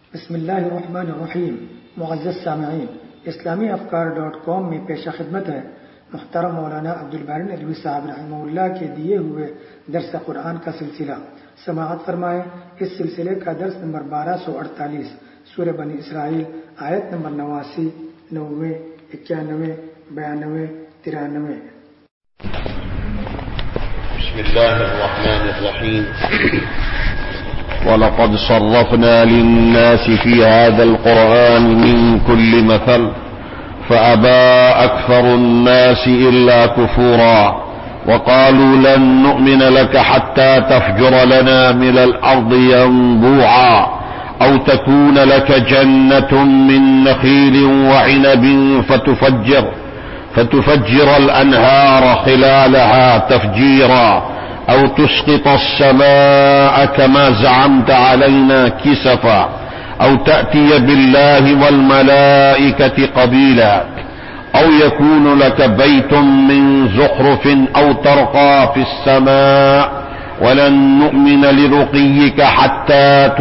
بسم اللہ الرحمن الرحیم. معزز سامعین، اسلامی افکار.com میں پیشہ خدمت ہے محترم مولانا عبدالباری ندوی صاحب رحمہ اللہ کے دیے ہوئے درس قرآن کا سلسلہ. سماعت فرمائیں. اس سلسلے کا درس نمبر 1248 سورہ بنی اسرائیل، آیت نمبر 89، 90، 91، 92، 93. بسم الله الرحمن الرحيم. ولقد صرفنا للناس في هذا القرآن من كل مثل فأبى أكثر الناس إلا كفورا وقالوا لن نؤمن لك حتى تفجر لنا من الأرض ينبوعا أو تكون لك جنة من نخيل وعنب فتفجر الأنهار خلالها تفجيرا أو تسقط السماء كما زعمت علينا كسفا أو تأتي بالله والملائكة قبيلا أو يكون لك بيت من زخرف أو ترقى في السماء ولن نؤمن لرقيك حتى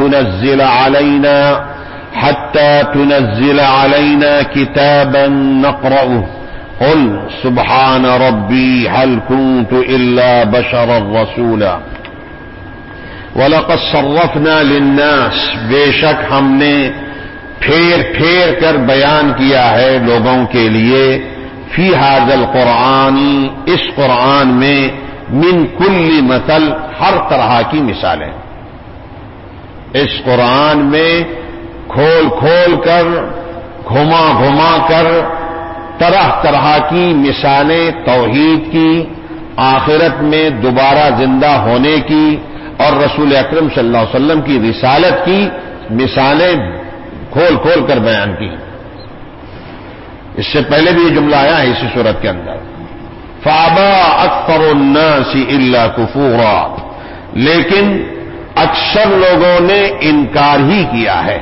تنزل علينا كتابا نقرأه قل سبحان ربي هل كنت إلا بشرا رسولا. وَلَقَدْ صَرَّفْنَا لِلنَّاسِ، بے شک ہم نے پھیر کر بیان کیا ہے لوگوں کے لیے، فی هذا القرآن، اس قرآن میں، من کل مثل، ہر طرح کی مثالیں. اس قرآن میں کھول کر، گھما کر طرح کی مثالیں توحید کی، آخرت میں دوبارہ زندہ ہونے کی اور رسول اکرم صلی اللہ علیہ وسلم کی رسالت کی مثالیں کھول کر بیان کی. اس سے پہلے بھی یہ جملہ آیا ہے اسی صورت کے اندر، فَأَبَى أَكْثَرُ النَّاسِ إِلَّا كُفُورًا، لیکن اکثر لوگوں نے انکار ہی کیا ہے.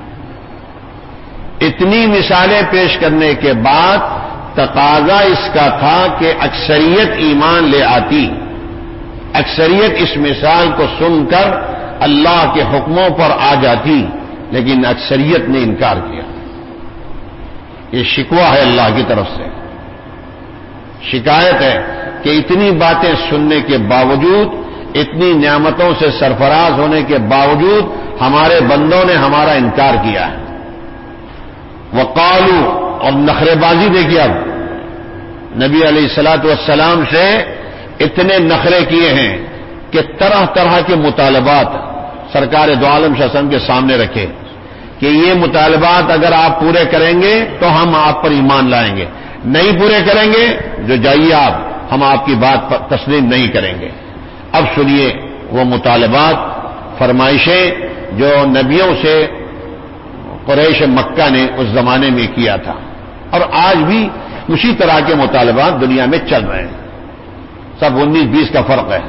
اتنی مثالیں پیش کرنے کے بعد تقاضا اس کا تھا کہ اکثریت ایمان لے آتی، اکثریت اس مثال کو سن کر اللہ کے حکموں پر آ جاتی، لیکن اکثریت نے انکار کیا. یہ شکوہ ہے اللہ کی طرف سے، شکایت ہے کہ اتنی باتیں سننے کے باوجود، اتنی نعمتوں سے سرفراز ہونے کے باوجود ہمارے بندوں نے ہمارا انکار کیا ہے. وقالوا، اور نخرے بازی دیکھیے، اب نبی علیہ الصلوۃ والسلام سے اتنے نخرے کیے ہیں کہ طرح کے مطالبات سرکار دو عالم صلی اللہ علیہ وسلم کے سامنے رکھے کہ یہ مطالبات اگر آپ پورے کریں گے تو ہم آپ پر ایمان لائیں گے، نہیں پورے کریں گے جو جائیے آپ، ہم آپ کی بات پر تسلیم نہیں کریں گے. اب سنیے وہ مطالبات، فرمائشیں جو نبیوں سے قریش مکہ نے اس زمانے میں کیا تھا، اور آج بھی اسی طرح کے مطالبات دنیا میں چل رہے ہیں، سب 19-20 کا فرق ہے.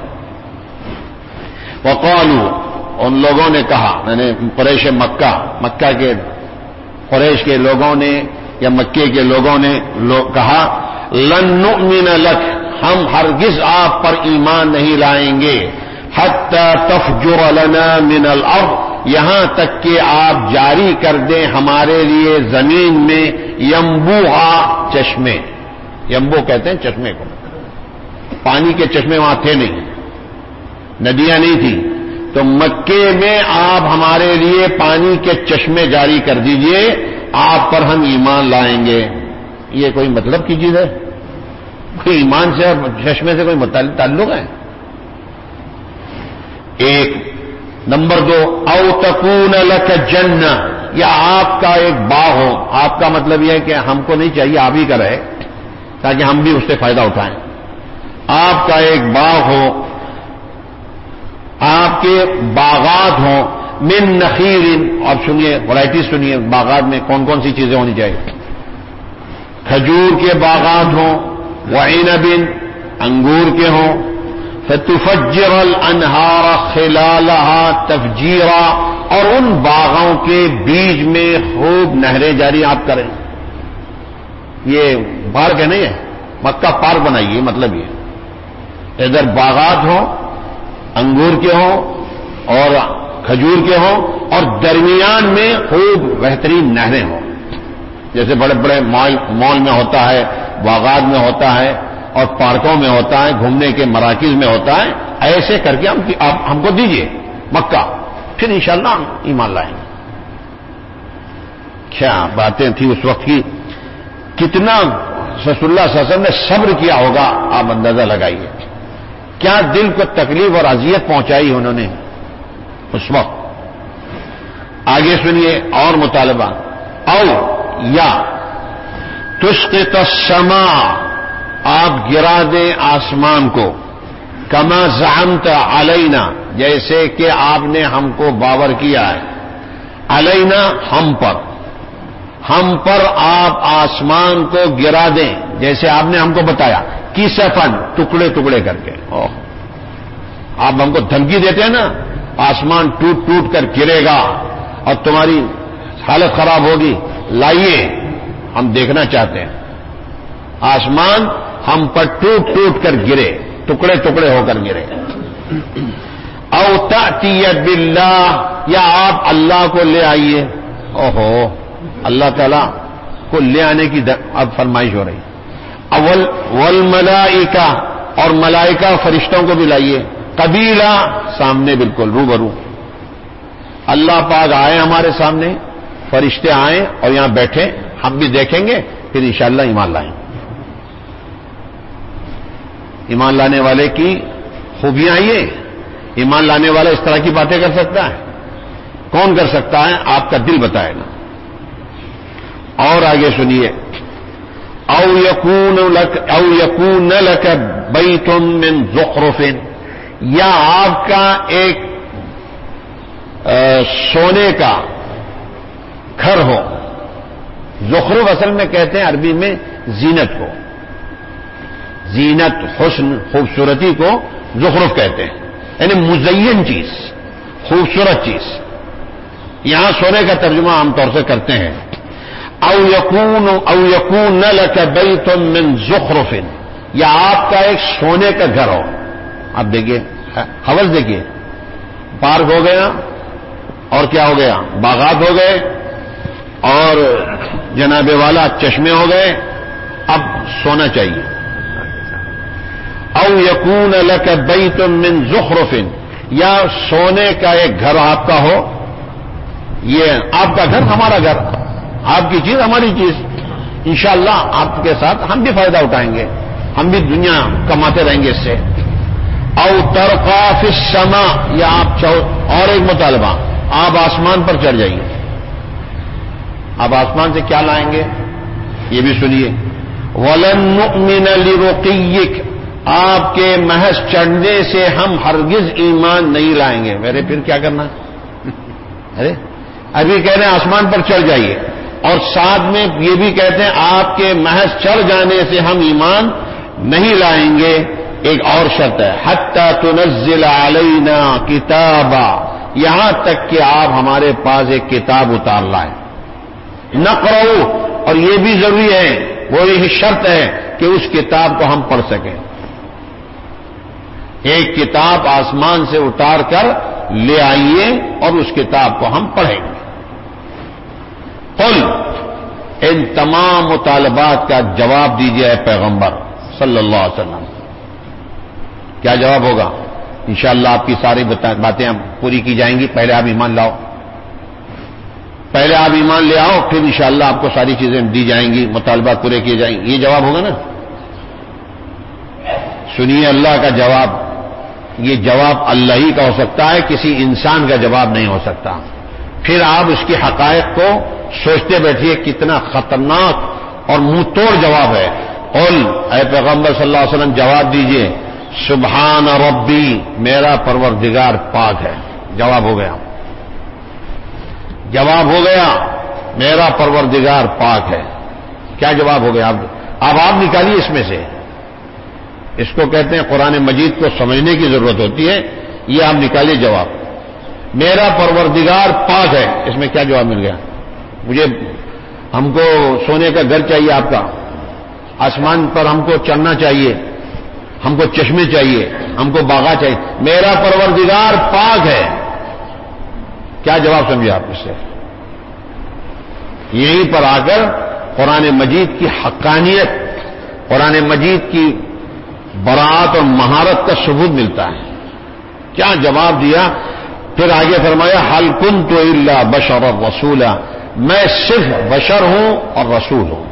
وقالوا، ان لوگوں نے کہا، یعنی قریش مکہ کے قریش کے لوگوں نے یا مکے کے لوگوں نے کہا، لن نؤمن لک، ہم ہرگز آپ پر ایمان نہیں لائیں گے، حتی تفجر لنا من الارض، یہاں تک کہ آپ جاری کر دیں ہمارے لیے زمین میں ینبوعا، چشمے. ینبوع کہتے ہیں چشمے کو، پانی کے چشمے وہاں تھے نہیں، ندیاں نہیں تھی، تو مکے میں آپ ہمارے لیے پانی کے چشمے جاری کر دیجئے، آپ پر ہم ایمان لائیں گے. یہ کوئی مطلب کی چیز ہے؟ کوئی ایمان سے چشمے سے کوئی تعلق ہے؟ ایک. نمبر 2، او تکون لک جنہ، یا آپ کا ایک باغ ہو. آپ کا مطلب یہ ہے کہ ہم کو نہیں چاہیے، آپ ہی کا رہے تاکہ ہم بھی اس سے فائدہ اٹھائیں. آپ کا ایک باغ ہو، آپ کے باغات ہوں، من نخیل، اور سنیے ورائٹی سنیے، باغات میں کون سی چیزیں ہونی چاہیے؟ کھجور کے باغات ہوں، وعنب، انگور کے ہوں، فتفجر الانہار خلالها تفجیرا، اور ان باغوں کے بیچ میں خوب نہریں جاری آپ کریں. یہ پارک ہے نہیں ہے، مکہ پارک بنائیے، مطلب یہ ادھر باغات ہوں، انگور کے ہوں اور کھجور کے ہوں، اور درمیان میں خوب بہترین نہریں ہوں، جیسے بڑے بڑے مال میں ہوتا ہے، باغات میں ہوتا ہے اور پارکوں میں ہوتا ہے، گھومنے کے مراکز میں ہوتا ہے، ایسے کر کے آپ ہم کو دیجئے مکہ، پھر انشاءاللہ ہم ایمان لائیں گے۔ کیا باتیں تھیں اس وقت کی، کتنا رسول اللہ صلی اللہ علیہ وسلم نے صبر کیا ہوگا، آپ اندازہ لگائیے کیا دل کو تکلیف اور اذیت پہنچائی انہوں نے اس وقت۔ آگے سنیے اور مطالبہ، او یا تسقط السماء، آپ گرا دیں آسمان کو، کما زعمت علینا، جیسے کہ آپ نے ہم کو باور کیا ہے، علینا ہم پر آپ آسمان کو گرا دیں جیسے آپ نے ہم کو بتایا، کسفن، ٹکڑے ٹکڑے کر کے۔ آپ ہم کو دھمکی دیتے ہیں نا، آسمان ٹوٹ ٹوٹ کر گرے گا اور تمہاری حالت خراب ہوگی، لائیے ہم دیکھنا چاہتے ہیں آسمان ہم پر ٹوٹ ٹوٹ کر گرے، ٹکڑے ٹکڑے ہو کر گرے۔ او تأتی باللہ، یا آپ اللہ کو لے آئیے۔ اوہو، اللہ تعالیٰ کو لے آنے کی اب فرمائش ہو رہی۔ اول والملائکہ، اور ملائکہ فرشتوں کو بھی لائیے، قبیلہ، سامنے بالکل روبرو۔ اللہ پاک آئے ہمارے سامنے، فرشتے آئیں اور یہاں بیٹھے، ہم بھی دیکھیں گے، پھر انشاءاللہ ایمان لائیں۔ ایمان لانے والے کی خوبیاں یہ، ایمان لانے والا اس طرح کی باتیں کر سکتا ہے؟ کون کر سکتا ہے؟ آپ کا دل بتائے گا۔ اور آگے سنیے، او یکون لک بیت من زخرف، یا آپ کا ایک سونے کا گھر ہو۔ زخرف اصل میں کہتے ہیں عربی میں زینت کو، زینت، حسن، خوبصورتی کو زخرف کہتے ہیں، یعنی مزین چیز، خوبصورت چیز۔ یہاں سونے کا ترجمہ عام طور سے کرتے ہیں۔ او یکون لک بیت من زخرف، یا آپ کا ایک سونے کا گھر ہو۔ آپ دیکھیے، حوض دیکھیے، پارک ہو گیا اور کیا ہو گیا، باغات ہو گئے اور جناب والا چشمے ہو گئے، اب سونا چاہیے۔ او یکون لک بیت من زخرف، یا سونے کا ایک گھر آپ کا ہو۔ یہ آپ کا گھر ہمارا گھر، آپ کی چیز ہماری چیز، انشاءاللہ آپ کے ساتھ ہم بھی فائدہ اٹھائیں گے، ہم بھی دنیا کماتے رہیں گے اس سے۔ او ترقا فی السماء، یا آپ اور ایک مطالبہ، آپ آسمان پر چڑھ جائیے۔ آپ آسمان سے کیا لائیں گے یہ بھی سنیے۔ وَلَن نُؤْمِنَ لِرُقِيِّكَ، آپ کے محض چڑھنے سے ہم ہرگز ایمان نہیں لائیں گے۔ میرے پھر کیا کرنا؟ ارے ابھی کہہ رہے ہیں آسمان پر چڑھ جائیے، اور ساتھ میں یہ بھی کہتے ہیں آپ کے محض چڑھ جانے سے ہم ایمان نہیں لائیں گے۔ ایک اور شرط ہے، حتی تنزل علینا کتابا، یہاں تک کہ آپ ہمارے پاس ایک کتاب اتار لائیں، نقرؤ، اور یہ بھی ضروری ہے، وہ یہ شرط ہے کہ اس کتاب کو ہم پڑھ سکیں۔ ایک کتاب آسمان سے اتار کر لے آئیے اور اس کتاب کو ہم پڑھیں گے۔ قل، ان تمام مطالبات کا جواب دیجیے اے پیغمبر صلی اللہ علیہ وسلم۔ کیا جواب ہوگا؟ انشاءاللہ آپ کی ساری باتیں پوری کی جائیں گی۔ پہلے آپ ایمان لاؤ، پہلے آپ ایمان لے آؤ، پھر انشاءاللہ آپ کو ساری چیزیں دی جائیں گی، مطالبات پورے کیے جائیں گے۔ یہ جواب ہوگا نا؟ سنیے اللہ کا جواب، یہ جواب اللہ ہی کا ہو سکتا ہے، کسی انسان کا جواب نہیں ہو سکتا۔ پھر آپ اس کی حقائق کو سوچتے بیٹھیے، کتنا خطرناک اور منہ توڑ جواب ہے۔ قل، اے پیغمبر صلی اللہ علیہ وسلم جواب دیجئے، سبحان ربی، میرا پروردگار پاک ہے۔ جواب ہو گیا، جواب ہو گیا، میرا پروردگار پاک ہے۔ کیا جواب ہو گیا؟ اب آپ نکالیے اس میں سے، اس کو کہتے ہیں قرآن مجید کو سمجھنے کی ضرورت ہوتی ہے۔ یہ آپ نکالیے جواب، میرا پروردگار پاک ہے، اس میں کیا جواب مل گیا؟ ہم کو سونے کا گھر چاہیے آپ کا، آسمان پر ہم کو چڑھنا چاہیے، ہم کو چشمے چاہیے، ہم کو باغات چاہیے، میرا پروردگار پاک ہے۔ کیا جواب سمجھے آپ اس سے؟ یہیں پر آ کر قرآن مجید کی حقانیت، قرآن مجید کی براعت اور مہارت کا ثبوت ملتا ہے. کیا جواب دیا؟ پھر آگے فرمایا حل کنت الا بشرا رسولا، میں صرف بشر ہوں اور رسول ہوں.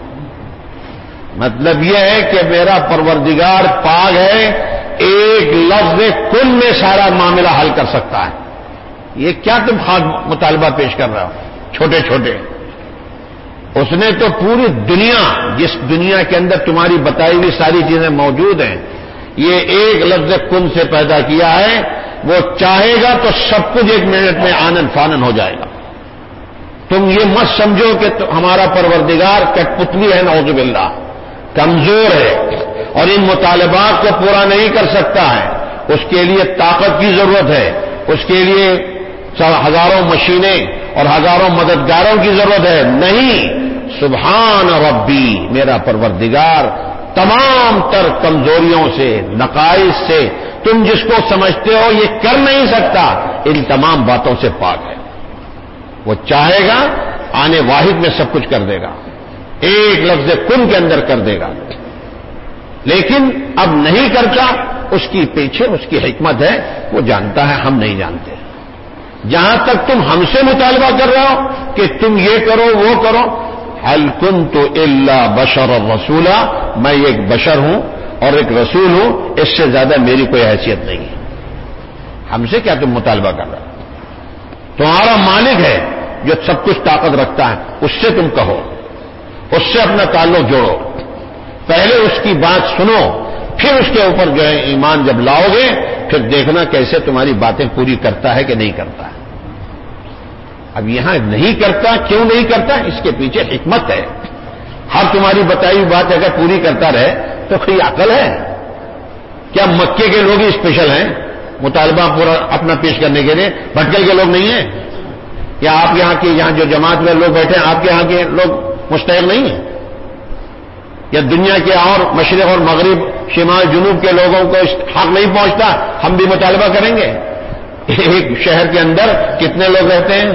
مطلب یہ ہے کہ میرا پروردگار پاک ہے، ایک لفظ کن میں سارا معاملہ حل کر سکتا ہے. یہ کیا تم خاص مطالبہ پیش کر رہے ہو چھوٹے چھوٹے؟ اس نے تو پوری دنیا، جس دنیا کے اندر تمہاری بتائی ہوئی ساری چیزیں موجود ہیں، یہ ایک لفظ کن سے پیدا کیا ہے. وہ چاہے گا تو سب کچھ ایک منٹ میں آنن فانن ہو جائے گا. تم یہ مت سمجھو کہ ہمارا پروردگار کٹ پتلی ہے، نعوذ باللہ، کمزور ہے اور ان مطالبات کو پورا نہیں کر سکتا ہے. اس کے لیے طاقت کی ضرورت ہے، اس کے لیے ہزاروں مشینیں اور ہزاروں مددگاروں کی ضرورت ہے. نہیں، سبحان ربی، میرا پروردگار تمام تر کمزوریوں سے، نقائص سے، تم جس کو سمجھتے ہو یہ کر نہیں سکتا، ان تمام باتوں سے پاک ہے. وہ چاہے گا آنے واحد میں سب کچھ کر دے گا، ایک لفظ کن کے اندر کر دے گا. لیکن اب نہیں کرتا، اس کی پیچھے اس کی حکمت ہے، وہ جانتا ہے، ہم نہیں جانتے. جہاں تک تم ہم سے مطالبہ کر رہے ہو کہ تم یہ کرو وہ کرو، حل کنت الا بشر رسولا، میں ایک بشر ہوں اور ایک رسول ہوں، اس سے زیادہ میری کوئی حیثیت نہیں ہے. ہم سے کیا تم مطالبہ کر رہے ہو؟ تمہارا مالک ہے جو سب کچھ طاقت رکھتا ہے، اس سے تم کہو، اس سے اپنا تعلق جوڑو. پہلے اس کی بات سنو، پھر اس کے اوپر جو ہے ایمان جب لاؤ گے، پھر دیکھنا کیسے تمہاری باتیں پوری کرتا ہے کہ نہیں کرتا ہے. اب یہاں نہیں کرتا، کیوں نہیں کرتا؟ اس کے پیچھے حکمت ہے. ہر تمہاری بتائی ہوئی بات اگر پوری کرتا رہے تو کوئی عقل ہے کیا؟ مکے کے لوگ ہی اسپیشل ہیں مطالبہ پورا اپنا پیش کرنے کے لیے، بھٹکل کے لوگ نہیں ہیں؟ یا آپ یہاں کی یہاں جو جماعت میں لوگ بیٹھے ہیں، آپ کے یہاں کے لوگ مستحق نہیں ہیں؟ یا دنیا کے اور مشرق اور مغرب، شمال جنوب کے لوگوں کو حق نہیں پہنچتا، ہم بھی مطالبہ کریں گے؟ ایک شہر کے اندر کتنے لوگ رہتے ہیں؟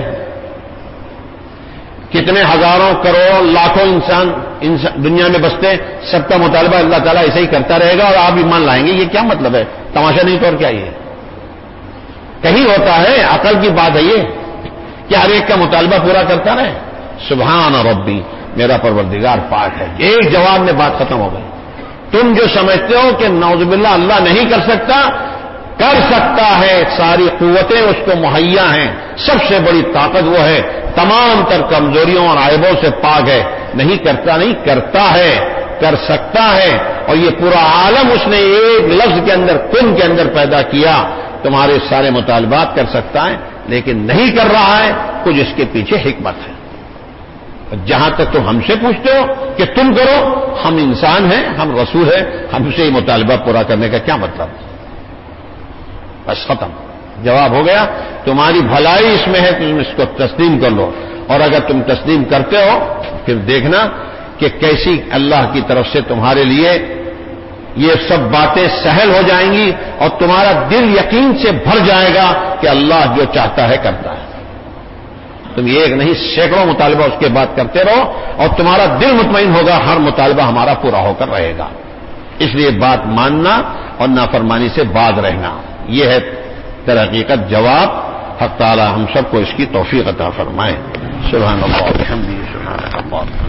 کتنے ہزاروں کروڑوں لاکھوں انسان دنیا میں بستے ہیں. سب کا مطالبہ اللہ تعالیٰ ایسے ہی کرتا رہے گا اور آپ ایمان لائیں گے؟ یہ کیا مطلب ہے؟ تماشا نہیں تو اور کیا؟ یہ کہیں ہوتا ہے؟ عقل کی بات ہے یہ کہ ہر ایک کا مطالبہ پورا کرتا رہے. سبحان ربی، میرا پروردگار پاک ہے. ایک جواب میں بات ختم ہو گئی. تم جو سمجھتے ہو کہ نعوذ باللہ اللہ نہیں کر سکتا، کر سکتا ہے. ساری قوتیں اس کو مہیا ہیں، سب سے بڑی طاقت وہ ہے، تمام تر کمزوریوں اور عیبوں سے پاک ہے. نہیں کرتا نہیں، کرتا ہے، کر سکتا ہے. اور یہ پورا عالم اس نے ایک لفظ کے اندر، کن کے اندر پیدا کیا. تمہارے سارے مطالبات کر سکتا ہے، لیکن نہیں کر رہا ہے، کچھ اس کے پیچھے حکمت ہے. جہاں تک تم ہم سے پوچھتے ہو کہ تم کرو، ہم انسان ہیں، ہم رسول ہیں، ہم سے یہ مطالبہ پورا کرنے کا کیا مطلب؟ بس ختم، جواب ہو گیا. تمہاری بھلائی اس میں ہے، تم اس کو تسلیم کر لو. اور اگر تم تسلیم کرتے ہو پھر دیکھنا کہ کیسی اللہ کی طرف سے تمہارے لیے یہ سب باتیں سہل ہو جائیں گی اور تمہارا دل یقین سے بھر جائے گا کہ اللہ جو چاہتا ہے کرتا ہے. تم ایک نہیں سینکڑوں مطالبہ اس کے بعد کرتے رہو اور تمہارا دل مطمئن ہوگا ہر مطالبہ ہمارا پورا ہو کر رہے گا. اس لیے بات ماننا اور نافرمانی سے باز رہنا، یہ ہے در حقیقت جواب. حق تعالی ہم سب کو اس کی توفیق عطا فرمائے. سبحان اللہ و بحمدہ، سبحان اللہ.